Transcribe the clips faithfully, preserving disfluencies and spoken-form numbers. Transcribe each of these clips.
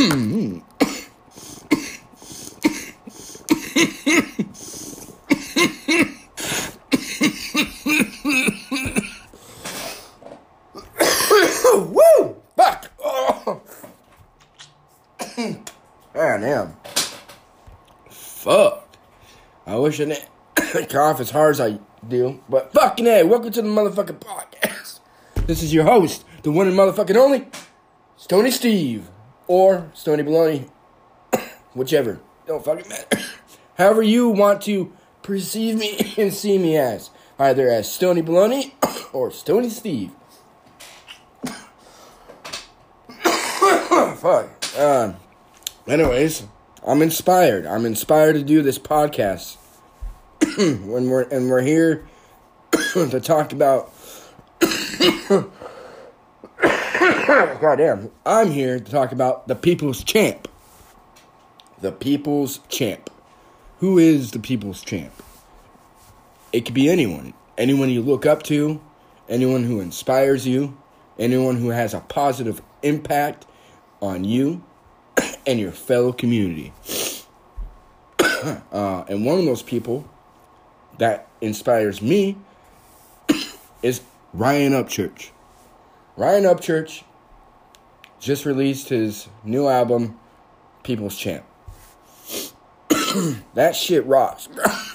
Woo! Fuck! Oh. God damn. Fuck. I wish I didn't cough as hard as I do, but fucking hey, welcome to the motherfucking podcast. This is your host, the one and motherfucking only, Stony Steve, or Stony Baloney, whichever. Don't fucking matter. However you want to perceive me and see me as, either as Stony Baloney or Stony Steve. Fuck. Um. Anyways, I'm inspired. I'm inspired to do this podcast. when we're and we're here to talk about. Goddamn, I'm here to talk about the People's Champ. The People's Champ. Who is the People's Champ? It could be anyone. Anyone you look up to. Anyone who inspires you. Anyone who has a positive impact on you and your fellow community. uh, and one of those people that inspires me is Ryan Upchurch. Ryan Upchurch just released his new album, People's Champ. That shit rocks.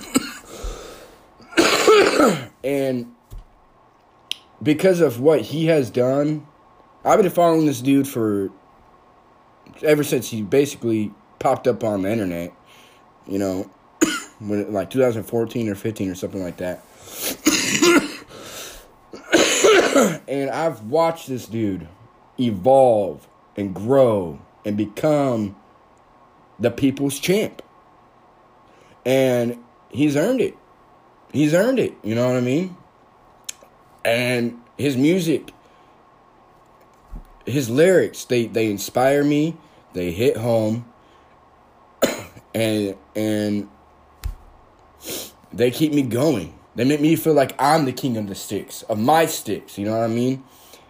And because of what he has done, I've been following this dude for ever since he basically popped up on the internet, you know, when like two thousand fourteen or fifteen or something like that. And I've watched this dude evolve and grow and become the People's Champ. And he's earned it. He's earned it, you know what I mean? And his music, his lyrics, they, they inspire me. They hit home. and and they keep me going. They make me feel like I'm the king of the sticks, of my sticks, you know what I mean?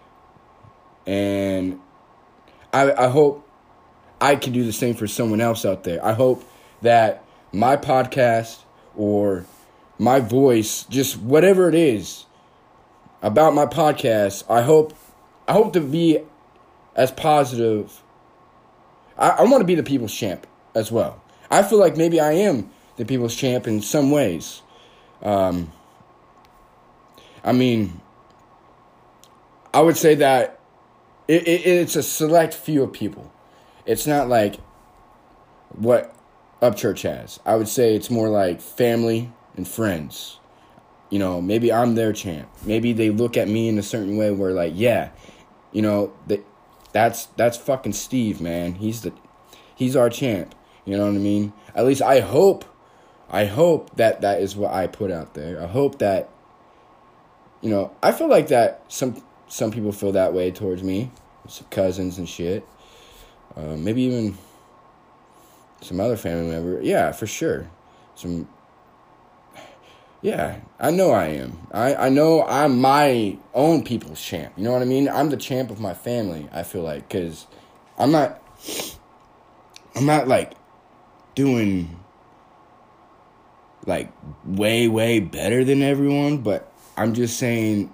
And I I hope I can do the same for someone else out there. I hope that my podcast or my voice, just whatever it is about my podcast, I hope I hope to be as positive. I, I want to be the People's Champ as well. I feel like maybe I am the People's Champ in some ways. Um, I mean, I would say that it, it, it's a select few of people. It's not like what Upchurch has. I would say it's more like family and friends. You know, maybe I'm their champ. Maybe they look at me in a certain way where like, yeah, you know, they, that's that's fucking Steve, man. He's the he's our champ. You know what I mean? At least I hope I hope that that is what I put out there. I hope that, you know, I feel like that some some people feel that way towards me, some cousins and shit. Uh, maybe even some other family member. Yeah, for sure. Some. Yeah, I know I am. I, I know I'm my own people's champ. You know what I mean? I'm the champ of my family, I feel like. Because I'm not... I'm not, like, doing... like, way, way better than everyone. But I'm just saying...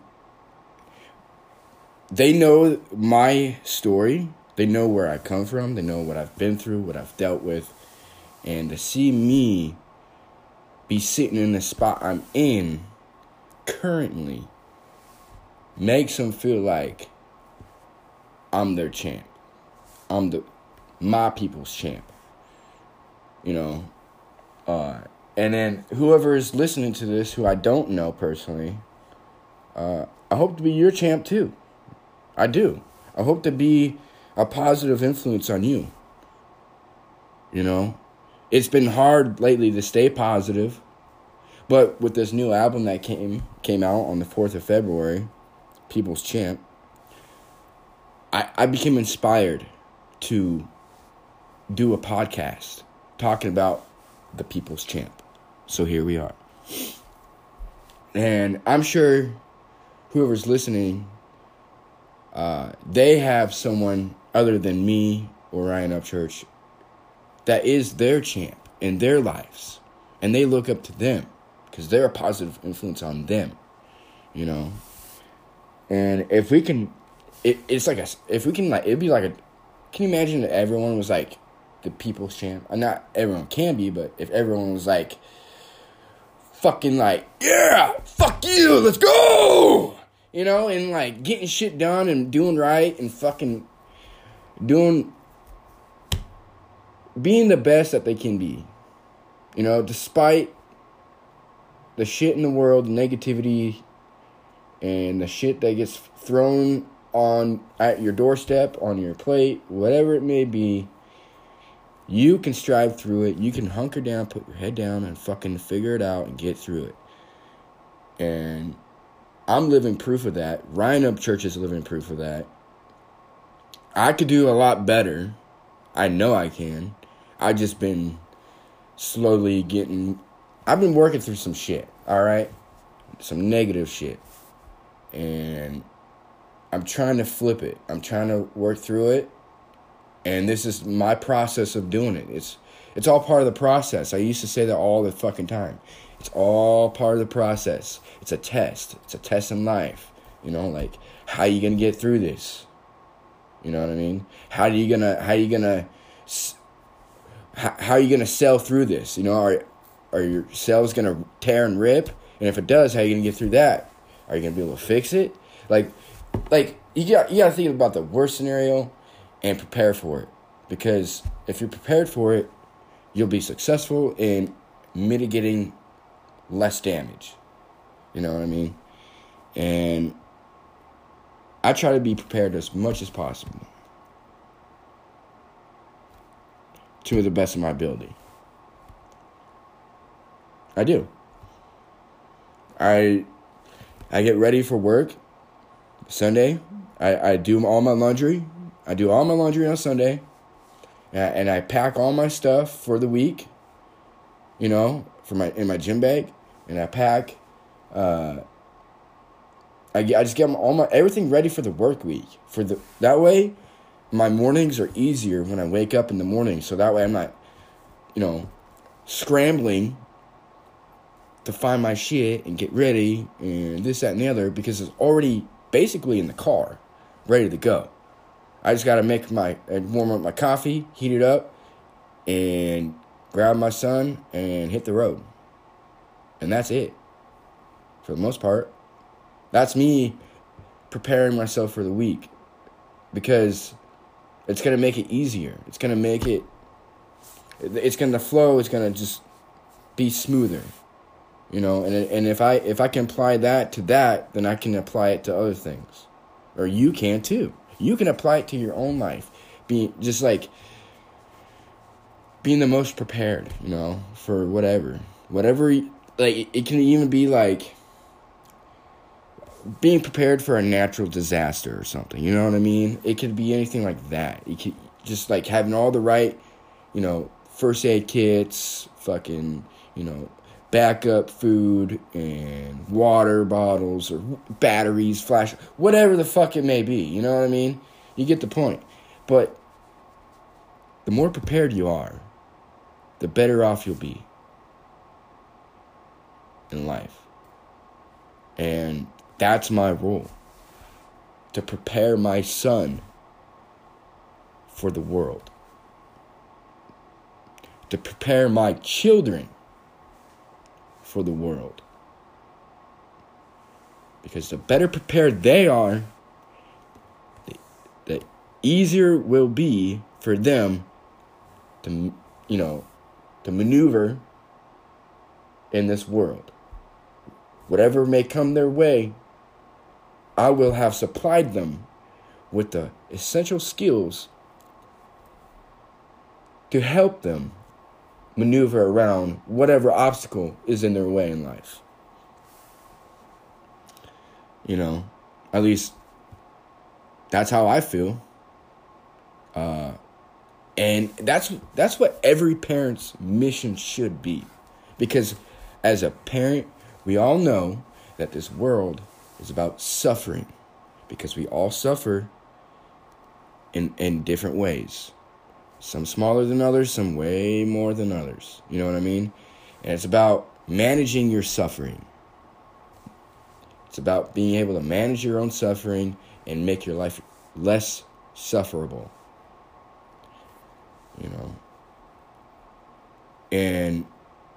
they know my story. They know where I come from. They know what I've been through, what I've dealt with. And to see me be sitting in the spot I'm in currently makes them feel like I'm their champ. I'm the my people's champ. You know? Uh, and then whoever is listening to this, who I don't know personally, uh, I hope to be your champ too. I do. I hope to be a positive influence on you. You know? It's been hard lately to stay positive, but with this new album that came came out on the fourth of February, People's Champ, I, I became inspired to do a podcast talking about the People's Champ. So here we are. And I'm sure whoever's listening, uh, they have someone other than me or Ryan Upchurch that is their champ in their lives. And they look up to them because they're a positive influence on them, you know. And if we can, it, it's like a, if we can, like, it'd be like a, can you imagine if everyone was like the people's champ? Uh, not everyone can be, but if everyone was like, fucking like, yeah, fuck you, let's go! You know, and like getting shit done and doing right and fucking doing, being the best that they can be. You know, despite the shit in the world, the negativity, and the shit that gets thrown on at your doorstep, on your plate, whatever it may be, you can strive through it. You can hunker down, put your head down, and fucking figure it out and get through it. And I'm living proof of that. Ryan Upchurch is living proof of that. I could do a lot better. I know I can. I've just been slowly getting... I've been working through some shit, all right? Some negative shit. And I'm trying to flip it. I'm trying to work through it. And this is my process of doing it. It's it's all part of the process. I used to say that all the fucking time. It's all part of the process. It's a test. It's a test in life. You know, like, how are you gonna get through this? You know what I mean? How are you gonna how are you gonna how, how are you gonna sell through this? You know, are are your cells gonna tear and rip? And if it does, how are you gonna get through that? Are you gonna be able to fix it? Like like you got you gotta think about the worst scenario and prepare for it. Because if you're prepared for it, you'll be successful in mitigating less damage. You know what I mean? And I try to be prepared as much as possible to the best of my ability. I do. I I get ready for work Sunday. I, I do all my laundry. I do all my laundry on Sunday, and I pack all my stuff for the week, you know, for my in my gym bag, and I pack. Uh, I I just get all my everything ready for the work week. For the that way, my mornings are easier when I wake up in the morning. So that way, I'm not, you know, scrambling to find my shit and get ready and this, that, and the other, because it's already basically in the car, ready to go. I just got to make my, warm up my coffee, heat it up, and grab my son and hit the road. And that's it. For the most part. That's me preparing myself for the week. Because it's going to make it easier. It's going to make it, it's going to flow, it's going to just be smoother. You know, and and if I if I can apply that to that, then I can apply it to other things. Or you can too. You can apply it to your own life. Being just like being the most prepared, you know, for whatever. Whatever, like, it can even be like being prepared for a natural disaster or something. You know what I mean? It could be anything like that. It could just like having all the right, you know, first aid kits, fucking, you know, backup food and water bottles or batteries, flash, whatever the fuck it may be. You know what I mean? You get the point. But the more prepared you are, the better off you'll be in life. And that's my role. To prepare my son for the world. To prepare my children for the world. Because the better prepared they are, the, the easier will be for them to, you know, to maneuver in this world. Whatever may come their way, I will have supplied them with the essential skills to help them maneuver around whatever obstacle is in their way in life. You know, at least that's how I feel. Uh, and that's that's what every parent's mission should be. Because as a parent, we all know that this world is about suffering. Because we all suffer in, in different ways. Some smaller than others, some way more than others. You know what I mean? And it's about managing your suffering. It's about being able to manage your own suffering and make your life less sufferable. You know? And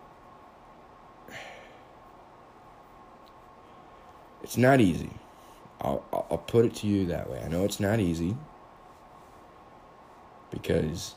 it's not easy. I'll, I'll put it to you that way. I know it's not easy because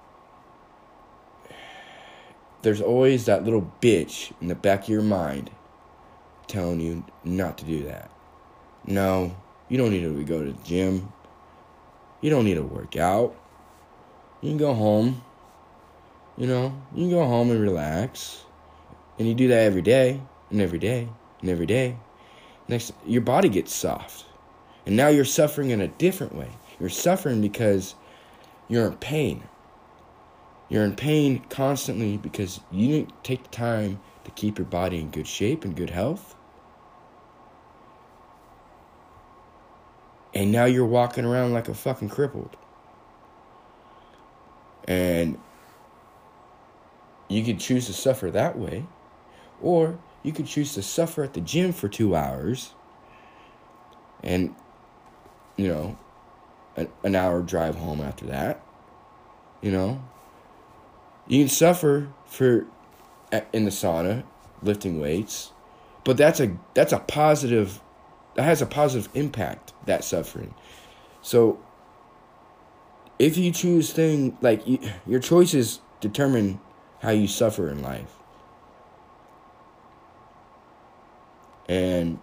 there's always that little bitch in the back of your mind telling you not to do that. No, you don't need to go to the gym. You don't need to work out. You can go home. You know, you can go home and relax. And you do that every day, and every day, and every day. Next, your body gets soft. And now you're suffering in a different way. You're suffering because you're in pain. You're in pain constantly because you didn't take the time to keep your body in good shape and good health. And now you're walking around like a fucking crippled. And you could choose to suffer that way. Or you could choose to suffer at the gym for two hours. And, you know, an, an hour drive home after that. You know. You can suffer for in the sauna, lifting weights. But that's a that's a positive, that has a positive impact, that suffering. So, if you choose things, like, you, your choices determine how you suffer in life. And,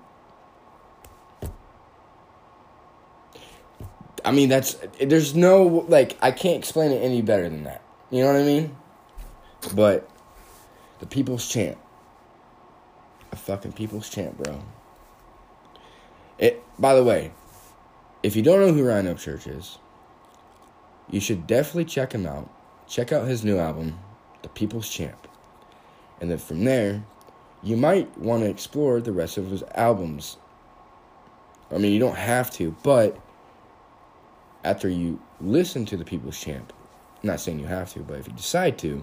I mean, that's, there's no, like, I can't explain it any better than that. You know what I mean? But, the People's Champ. A fucking People's Champ, bro. It, by the way, if you don't know who Ryan Upchurch is, you should definitely check him out. Check out his new album, The People's Champ. And then from there, you might want to explore the rest of his albums. I mean, you don't have to, but after you listen to The People's Champ, I'm not saying you have to, but if you decide to,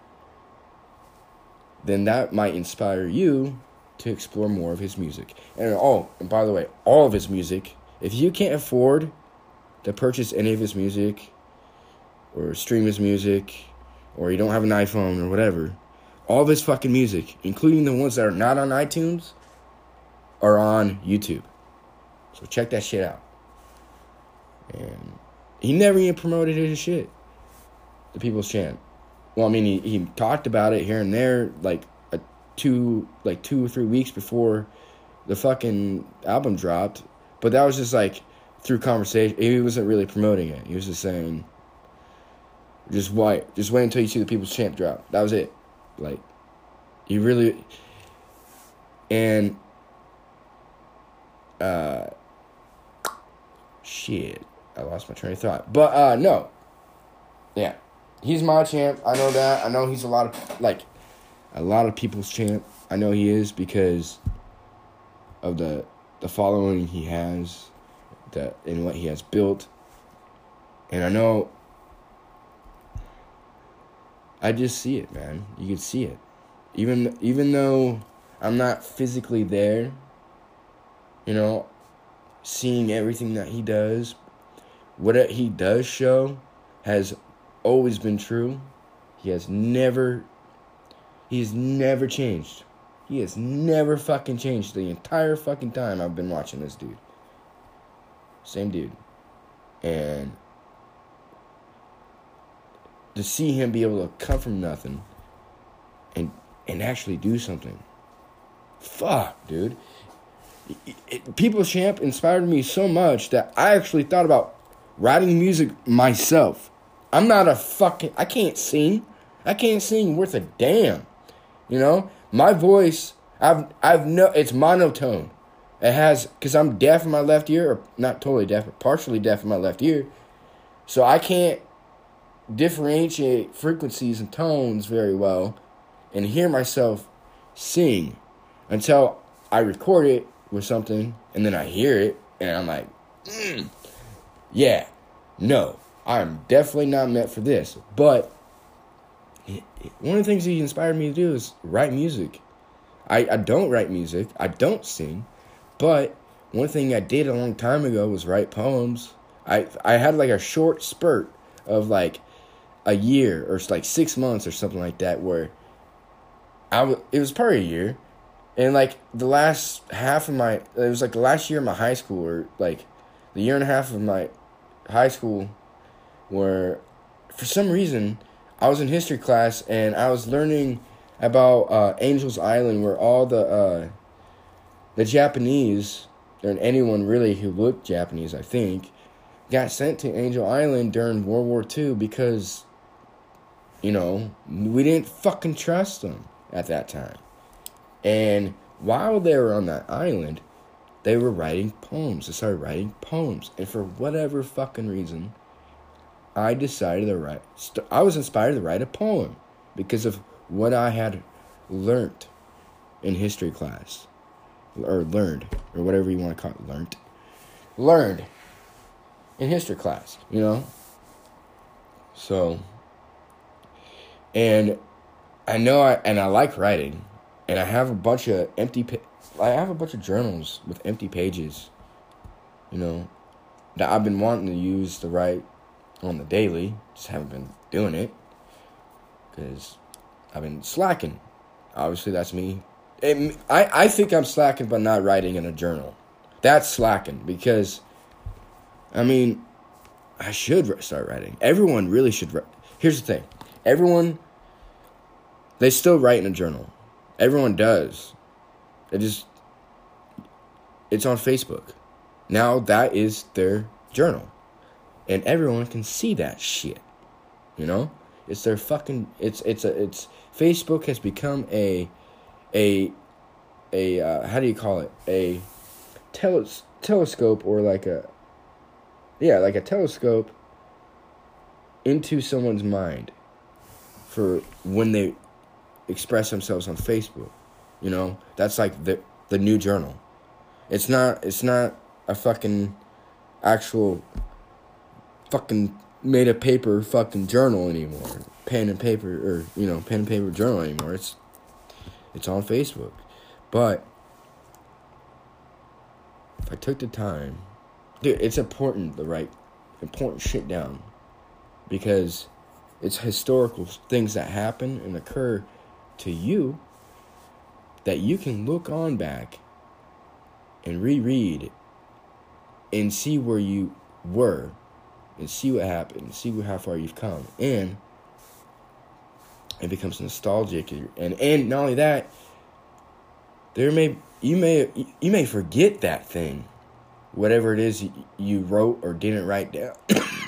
then that might inspire you to explore more of his music. And oh, and by the way, all of his music, if you can't afford to purchase any of his music, or stream his music, or you don't have an iPhone or whatever, all of his fucking music, including the ones that are not on iTunes, are on YouTube. So check that shit out. And he never even promoted his shit, The People's Champ. Well, I mean, he, he talked about it here and there, like a two, like two or three weeks before the fucking album dropped. But that was just like through conversation. He wasn't really promoting it. He was just saying, just wait, just wait until you see The People's Champ drop. That was it. Like, he really, and uh, shit, I lost my train of thought. But uh, no, yeah. He's my champ. I know that. I know he's a lot of, like, a lot of people's champ. I know he is because of the the following he has, that and what he has built. And I know, I just see it, man. You can see it. Even even though I'm not physically there, you know, seeing everything that he does, what he does show has always been true. He has never, he has never changed. He has never fucking changed the entire fucking time I've been watching this dude. Same dude. And to see him be able to come from nothing and and actually do something. Fuck, dude. It, it, People's Champ inspired me so much that I actually thought about writing music myself. I'm not a fucking, I can't sing. I can't sing worth a damn. You know? My voice, I've, I've no, it's monotone. It has, because I'm deaf in my left ear, or not totally deaf, but partially deaf in my left ear. So I can't differentiate frequencies and tones very well and hear myself sing until I record it with something and then I hear it and I'm like, mm, yeah, no. I'm definitely not meant for this. But one of the things he inspired me to do is write music. I, I don't write music. I don't sing. But one thing I did a long time ago was write poems. I I had like a short spurt of like a year or like six months or something like that where I w- it was probably a year. And like the last half of my, it was like the last year of my high school, or like the year and a half of my high school, where for some reason I was in history class and I was learning about uh, Angel's Island, where all the uh, the Japanese, and anyone really who looked Japanese, I think, got sent to Angel Island during World War Two because, you know, we didn't fucking trust them at that time. And while they were on that island, they were writing poems. They started writing poems. And for whatever fucking reason, I decided to write, st- I was inspired to write a poem because of what I had learned in history class. Or learned, or whatever you want to call it, learned. Learned in history class, you know? So, and I know I, and I like writing. And I have a bunch of empty, pa- I have a bunch of journals with empty pages, you know, that I've been wanting to use to write on the daily. Just haven't been doing it because I've been slacking. Obviously, that's me. It, I, I think I'm slacking by not writing in a journal. That's slacking because, I mean, I should start writing. Everyone really should write. Here's the thing. Everyone, they still write in a journal. Everyone does. It just, it's on Facebook. Now that is their journal. And everyone can see that shit. You know? It's their fucking, it's, it's a, it's, Facebook has become a, a, a, uh, how do you call it? A teles- telescope or like a, yeah, like a telescope into someone's mind for when they express themselves on Facebook. You know, that's like the the new journal. It's not it's not a fucking actual fucking made of paper fucking journal anymore. Pen and paper, or you know, pen and paper journal anymore. It's it's on Facebook. But if I took the time, dude, it's important to write important shit down because it's historical things that happen and occur to you that you can look on back and reread and see where you were and see what happened and see how far you've come, and it becomes nostalgic. And and not only that, there may you may you may forget that thing, whatever it is you, you wrote or didn't write down.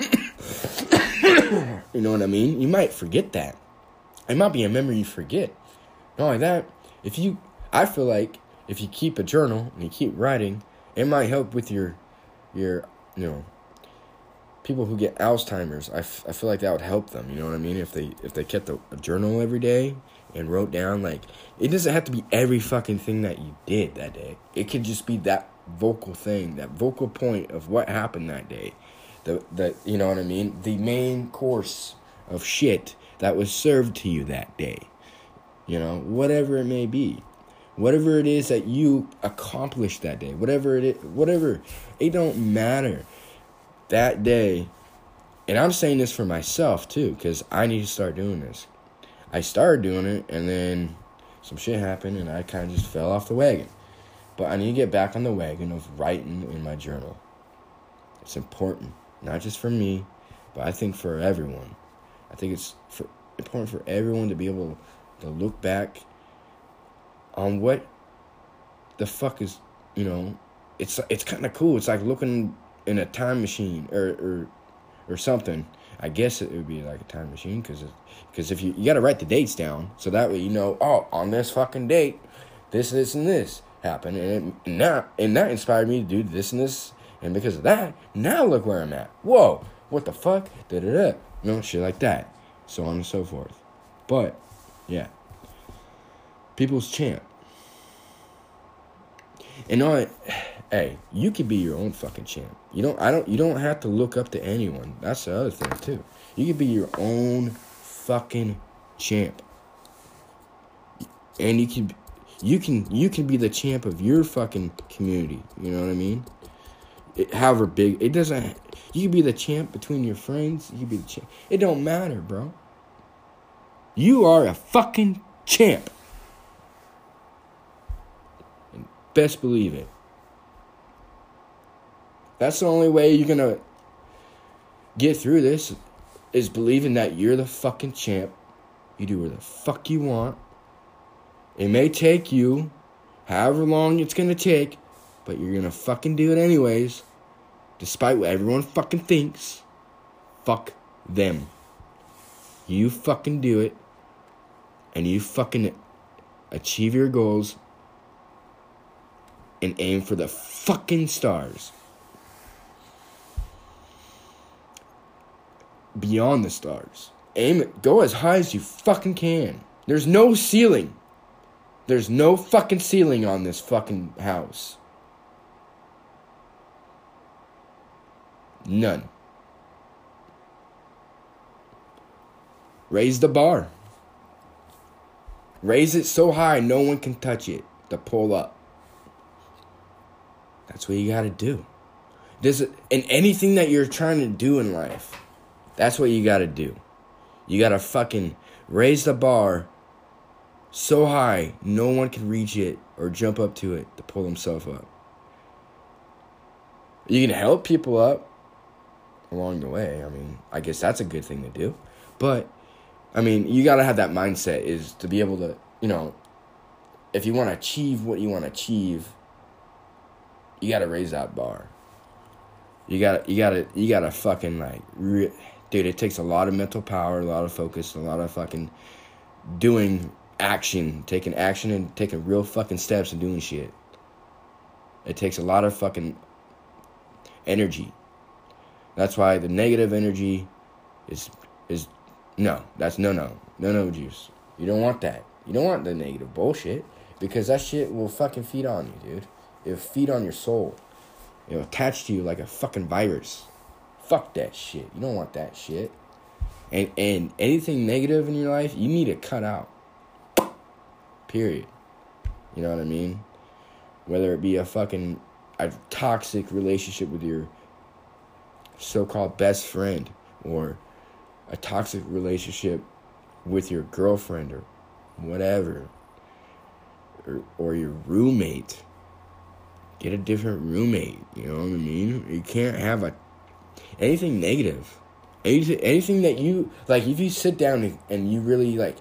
You know what I mean? You might forget that. It might be a memory you forget. Not only that, if you, I feel like if you keep a journal and you keep writing, it might help with your, your, you know, people who get Alzheimer's. I, f- I feel like that would help them. You know what I mean? If they if they kept a, a journal every day and wrote down, like, it doesn't have to be every fucking thing that you did that day. It could just be that vocal thing, that vocal point of what happened that day. The the you know what I mean? The main course of shit that was served to you that day. You know, whatever it may be. Whatever it is that you accomplished that day. Whatever it is, whatever. It don't matter. That day, and I'm saying this for myself too, because I need to start doing this. I started doing it, and then some shit happened, and I kind of just fell off the wagon. But I need to get back on the wagon of writing in my journal. It's important. Not just for me, but I think for everyone. I think it's for, important for everyone to be able to look back on what the fuck is, you know, it's it's kind of cool. It's like looking in a time machine or or, or something. I guess it would be like a time machine because because if you, you got to write the dates down so that way you know, oh, on this fucking date, this, this, and this happened. And, it, and, that, and that inspired me to do this and this. And because of that, now look where I'm at. Whoa, what the fuck? Da-da-da. You know, shit like that. So on and so forth. But, yeah. People's champ. And all, hey, you can be your own fucking champ. You don't I don't you don't have to look up to anyone. That's the other thing too. You can be your own fucking champ. And you can you can you can be the champ of your fucking community. You know what I mean? It, however big, it doesn't, you can be the champ between your friends. You can be the champ. It don't matter, bro. You are a fucking champ. And best believe it. That's the only way you're going to get through this, is believing that you're the fucking champ. You do whatever the fuck you want. It may take you however long it's going to take, but you're going to fucking do it anyways. Despite what everyone fucking thinks. Fuck them. You fucking do it. And you fucking achieve your goals. And aim for the fucking stars. Beyond the stars. Aim it. Go as high as you fucking can. There's no ceiling. There's no fucking ceiling on this fucking house. None. Raise the bar. Raise it so high no one can touch it to pull up. That's what you gotta do. This, and anything that you're trying to do in life, that's what you gotta do. You gotta fucking raise the bar so high no one can reach it or jump up to it to pull themselves up. You can help people up along the way. I mean, I guess that's a good thing to do. But, I mean, you got to have that mindset, is to be able to, you know, if you want to achieve what you want to achieve, you got to raise that bar. You got to, you got to, you got to fucking, like, re- dude, it takes a lot of mental power, a lot of focus, a lot of fucking doing action, taking action and taking real fucking steps and doing shit. It takes a lot of fucking energy. That's why the negative energy is, is no, that's no, no, no, no juice. You don't want that. You don't want the negative bullshit, because that shit will fucking feed on you, dude. It'll feed on your soul. It'll attach to you like a fucking virus. Fuck that shit. You don't want that shit. And, and anything negative in your life, you need to cut out. Period. You know what I mean? Whether it be a fucking a toxic relationship with your so-called best friend, or a toxic relationship with your girlfriend, or whatever, or, or your roommate. Get a different roommate. You know what I mean? You can't have a anything negative. Anything, anything that you like. If you sit down and, and you really like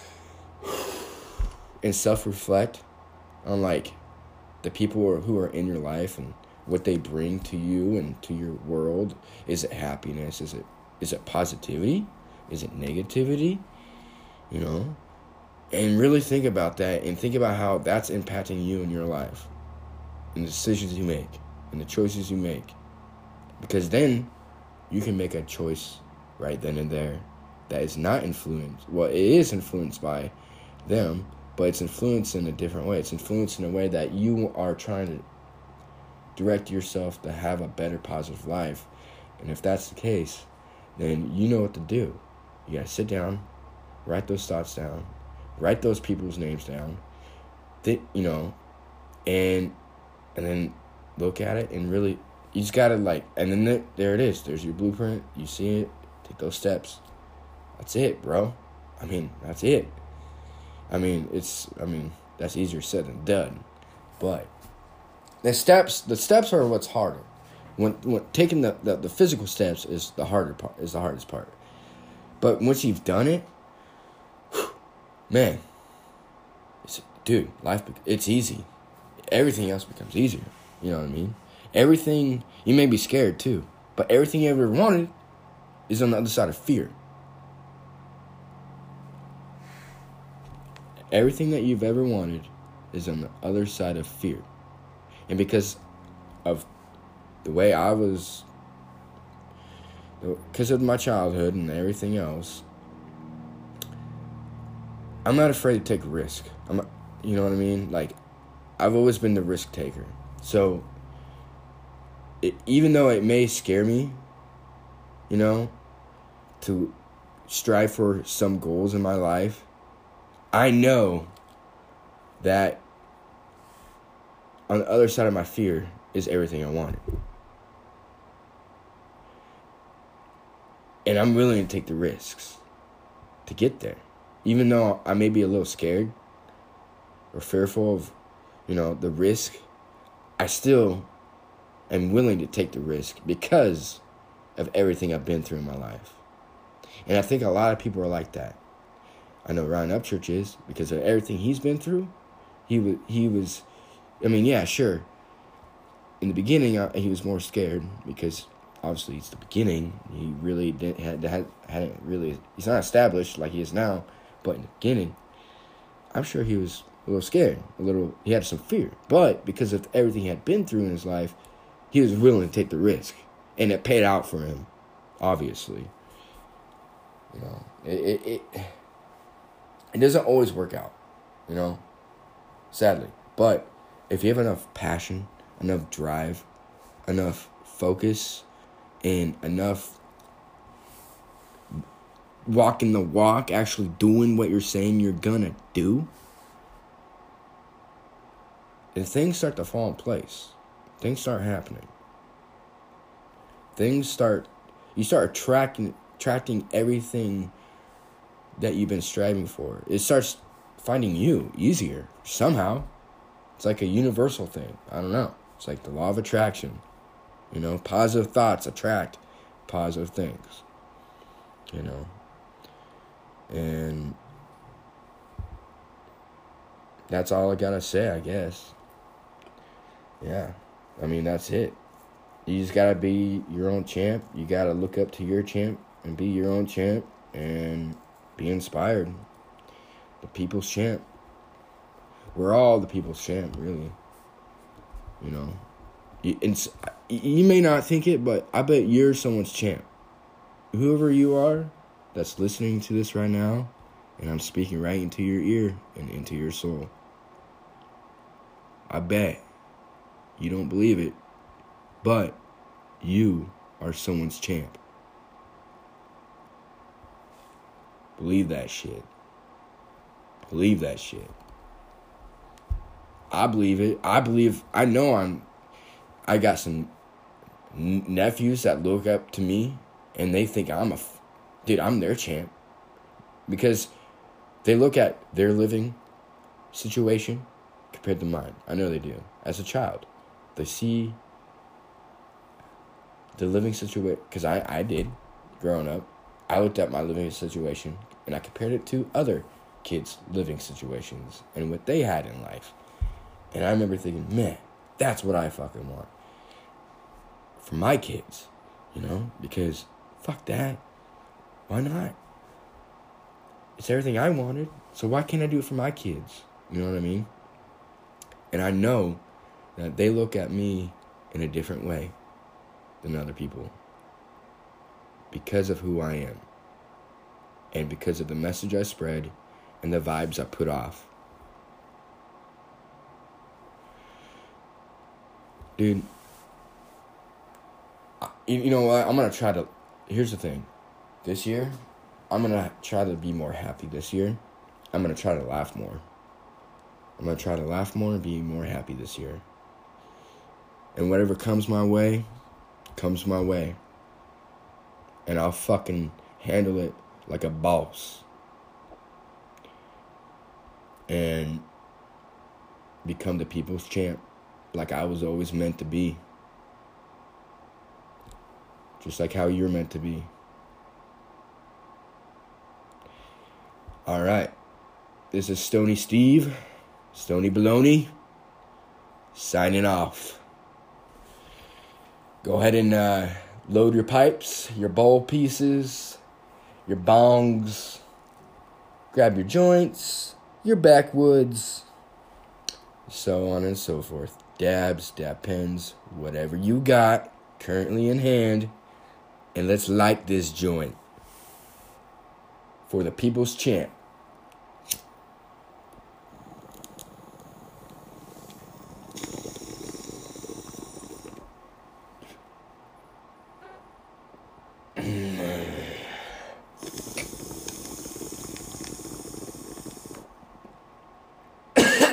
and self-reflect on like the people who are, who are in your life and what they bring to you and to your world. Is it happiness? Is it is it positivity? Is it negativity? You know? And really think about that, and think about how that's impacting you in your life, and the decisions you make, and the choices you make. Because then you can make a choice right then and there that is not influenced. Well, it is influenced by them, but it's influenced in a different way. It's influenced in a way that you are trying to direct yourself to have a better, positive life. And if that's the case, then you know what to do. You gotta sit down, write those thoughts down, write those people's names down, th- you know, and and then look at it and really, you just gotta like, and then there, there it is. There's your blueprint. You see it. Take those steps. That's it, bro. I mean, that's it. I mean, it's, I mean, that's easier said than done. But the steps, the steps are what's harder. When, when taking the, the, the physical steps is the harder part, is the hardest part. But once you've done it, whew, man, it's, dude, life, it's easy. Everything else becomes easier. You know what I mean? Everything, you may be scared too, but everything you ever wanted is on the other side of fear. Everything that you've ever wanted is on the other side of fear. And because of the way I was, because of my childhood and everything else, I'm not afraid to take a risk. I'm not, you know what I mean? Like, I've always been the risk taker. So it, even though it may scare me, you know, to strive for some goals in my life, I know that on the other side of my fear is everything I wanted. And I'm willing to take the risks to get there. Even though I may be a little scared or fearful of, you know, the risk, I still am willing to take the risk because of everything I've been through in my life. And I think a lot of people are like that. I know Ryan Upchurch is, because of everything he's been through. He was, he was, I mean, yeah, sure. In the beginning, uh, he was more scared because obviously it's the beginning. He really didn't had, had hadn't really. He's not established like he is now, but in the beginning, I'm sure he was a little scared, a little. He had some fear, but because of everything he had been through in his life, he was willing to take the risk, and it paid out for him. Obviously, you know, it it it, it doesn't always work out, you know. Sadly, but if you have enough passion, enough drive, enough focus, and enough walking the walk, actually doing what you're saying you're gonna do, and things start to fall in place. Things start happening. Things start, you start attracting, attracting everything that you've been striving for. It starts finding you easier somehow. It's like a universal thing. I don't know. It's like the law of attraction. You know, positive thoughts attract positive things. You know. And that's all I gotta say, I guess. Yeah. I mean, that's it. You just gotta be your own champ. You gotta look up to your champ and be your own champ and be inspired. The people's champ. We're all the people's champ, really. You know. You, it's, you may not think it, but I bet you're someone's champ. Whoever you are that's listening to this right now, and I'm speaking right into your ear and into your soul. I bet you don't believe it, but you are someone's champ. Believe that shit. Believe that shit. I believe it. I believe, I know I'm, I got some n- nephews that look up to me and they think I'm a, dude, I'm their champ. Because they look at their living situation compared to mine. I know they do. As a child, they see the living situation, because I, I did growing up. I looked at my living situation and I compared it to other kids' living situations and what they had in life. And I remember thinking, man, that's what I fucking want for my kids, you know, because fuck that. Why not? It's everything I wanted, so why can't I do it for my kids? You know what I mean? And I know that they look at me in a different way than other people because of who I am and because of the message I spread and the vibes I put off. Dude, you know what? I'm going to try to... Here's the thing. This year, I'm going to try to be more happy this year. I'm going to try to laugh more. I'm going to try to laugh more and be more happy this year. And whatever comes my way, comes my way. And I'll fucking handle it like a boss. And become the people's champ. Like I was always meant to be. Just like how you're meant to be. Alright. This is Stony Steve. Stony Baloney. Signing off. Go ahead and uh, load your pipes, your bowl pieces, your bongs. Grab your joints, your backwoods, so on and so forth. Dabs, dab pens, whatever you got currently in hand. And let's light this joint for the people's champ.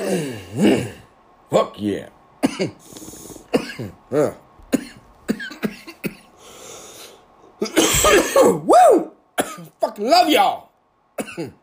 Fuck yeah. uh. Woo! Fucking love y'all.